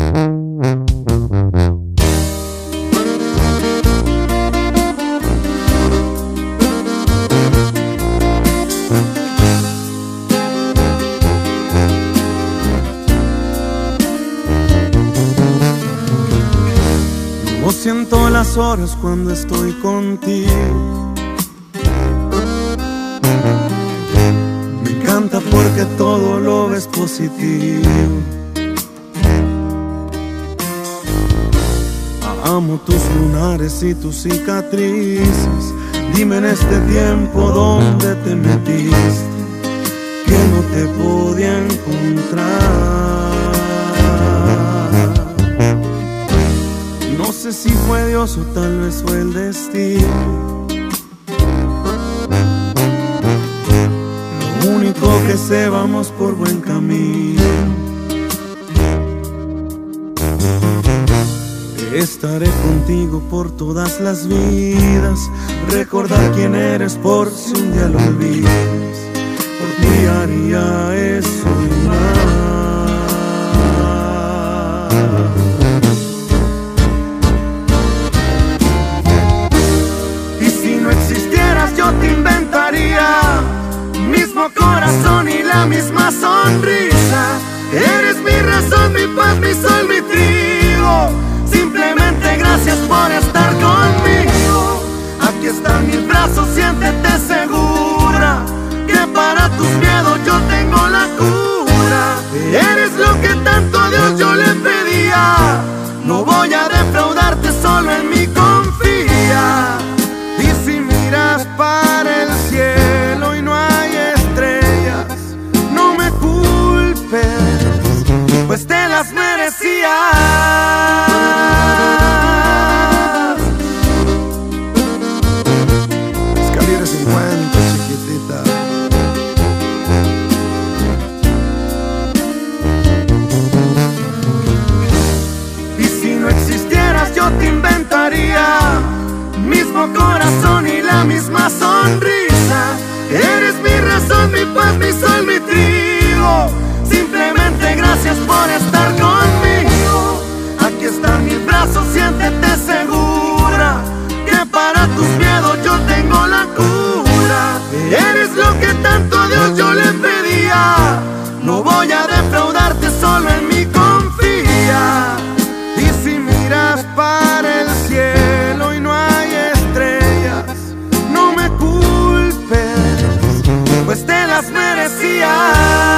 No siento las horas cuando estoy contigo. Me encanta porque todo lo ves positivo. Amo tus lunares y tus cicatrices. Dime en este tiempo dónde te metiste, que no te podía encontrar. No sé si fue Dios o tal vez fue el destino. Lo único que sé, vamos por buen camino. Estaré contigo por todas las vidas. Recordar quién eres por si un día lo olvidas. Por ti haría eso y más. Yo te inventaría mismo corazón y la misma sonrisa. Eres mi razón, mi paz, mi sol, mi trigo. Simplemente gracias por estar conmigo. Aquí están mis brazos, siéntete segura, que para tus miedos yo tengo la cura. Eres lo que tanto a Dios yo le pedía. No voy a defraudarte, solo en mí confía. Y si miras para el cielo y no hay estrellas, no me culpes, pues te las merecías. Escalera 50, chiquitita. Y si no existieras yo te inventaría mismo corazón y la misma sonrisa. Eres mi razón, mi paz, mi sol, mi trigo. Simplemente gracias por estar conmigo. Aquí están mis brazos, siéntete segura, que para tus miedos yo tengo la cura. Eres lo que tanto a Dios yo le pedía. No voy a defraudarte, solo en mí confía. Y si miras para el cielo y no hay estrellas, no me culpes, pues te las merecías.